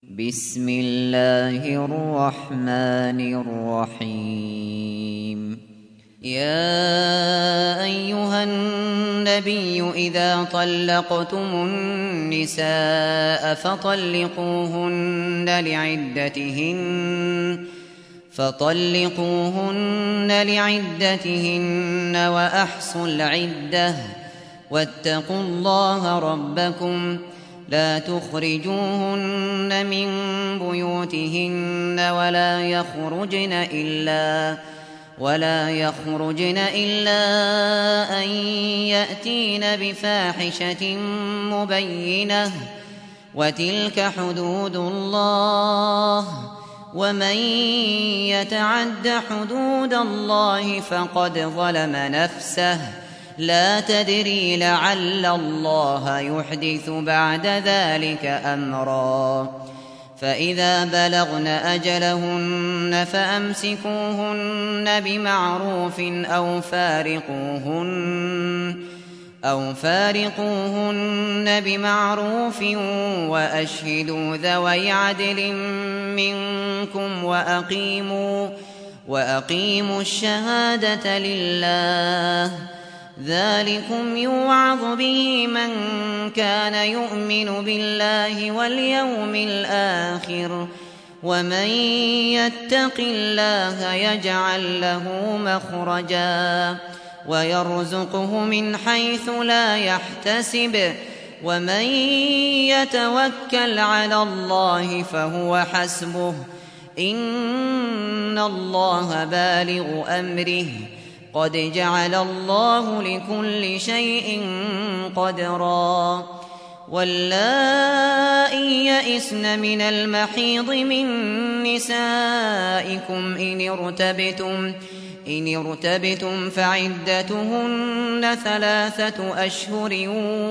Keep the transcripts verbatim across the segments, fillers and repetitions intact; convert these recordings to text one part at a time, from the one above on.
بسم الله الرحمن الرحيم. يا أيها النبي إذا طلقتم النساء فطلقوهن لعدتهن فطلقوهن لعدتهن وأحصوا العدة واتقوا الله ربكم لا تخرجوهن من بيوتهن ولا يخرجن إلا ولا يخرجن إلا أن يأتين بفاحشة مبينة وتلك حدود الله ومن يتعد حدود الله فقد ظلم نفسه لا تدري لعل الله يحدث بعد ذلك أمرا. فإذا بلغن أجلهن فأمسكوهن بمعروف أو فارقوهن أو فارقوهن بمعروف وأشهدوا ذوي عدل منكم وأقيموا وأقيموا الشهادة لله ذلكم يوعظ به من كان يؤمن بالله واليوم الآخر ومن يتق الله يجعل له مخرجا ويرزقه من حيث لا يحتسب ومن يتوكل على الله فهو حسبه إن الله بالغ أمره قد جعل الله لكل شيء قدرا. واللائي يئسن من المحيض من نسائكم إن ارتبتم إن ارتبتم فعدتهن ثلاثة أشهر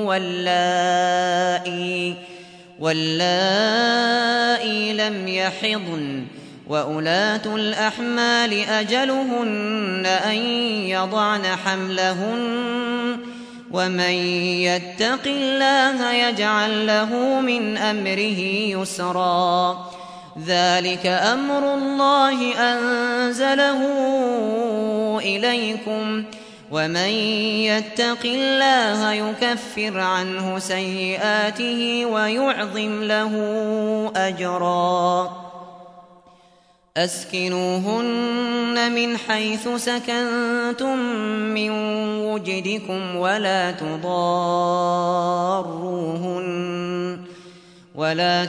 واللائي واللائي لم يحضن وأولاة الأحمال أجلهن أن يضعن حملهن ومن يتق الله يجعل له من أمره يسرا. ذلك أمر الله أنزله إليكم ومن يتق الله يكفر عنه سيئاته ويعظم له أجرا. أسكنوهن من حيث سكنتم من وجدكم ولا تضاروهن ولا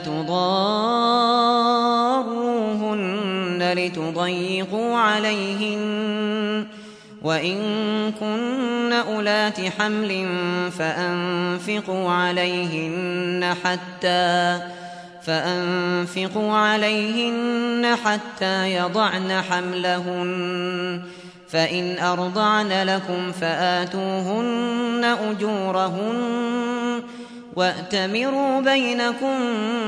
تضاروهن لتضيقوا عليهن وإن كن أولات حمل فأنفقوا عليهن حتى فأنفقوا عليهن حتى يضعن حملهن فإن أرضعن لكم فآتوهن أجورهن وأتمروا بينكم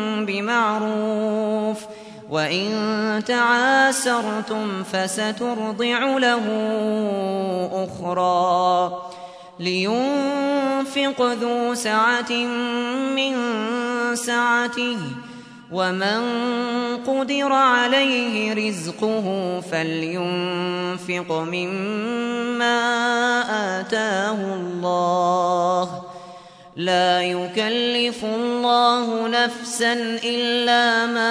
بمعروف وإن تعاسرتم فسترضع له أخرى. لينفق ذو سعة من سعته ومن قدر عليه رزقه فلينفق مما آتاه الله لا يكلف الله نفسا إلا ما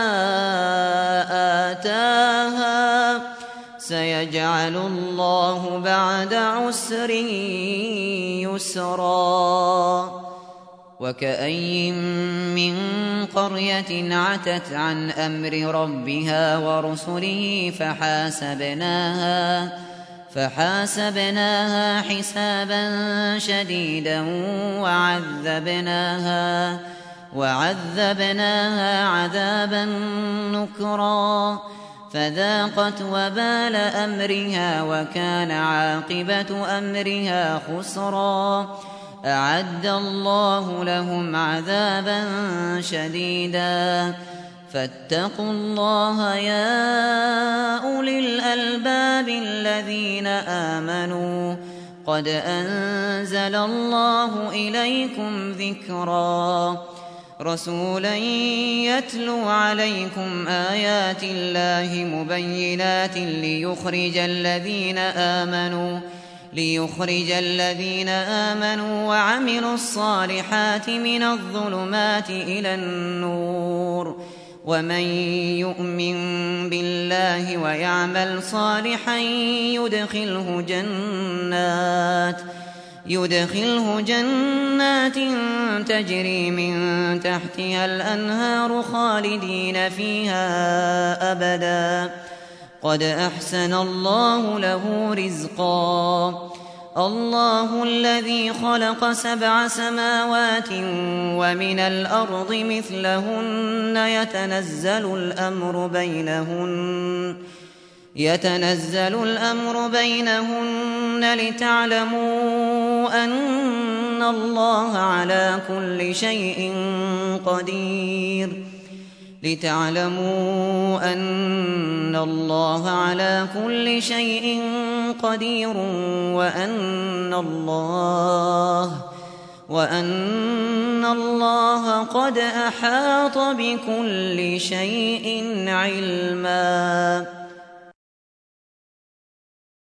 آتاها سيجعل الله بعد عسر يسرا. وكأين من قرية عتت عن أمر ربها ورسله فحاسبناها فحاسبناها حسابا شديدا وعذبناها وعذبناها عذابا نكرا فذاقت وبال أمرها وكان عاقبة أمرها خسرا. أعد الله لهم عذابا شديدا فاتقوا الله يا أولي الألباب الذين آمنوا قد أنزل الله إليكم ذكرا. رسولا يتلو عليكم آيات الله مبينات ليخرج الذين آمنوا ليخرج الذين آمنوا وعملوا الصالحات من الظلمات إلى النور ومن يؤمن بالله ويعمل صالحا يدخله جنات يدخله جنات تجري من تحتها الأنهار خالدين فيها أبدا قد أحسن الله له رزقا الله الذي خلق سبع سماوات ومن الأرض مثلهن يتنزل الأمر بينهن يتنزل الأمر بينهن لتعلموا أن الله على كل شيء قدير لتعلموا أن الله على كل شيء قدير وأن الله وأن الله قد أحاط بكل شيء علما.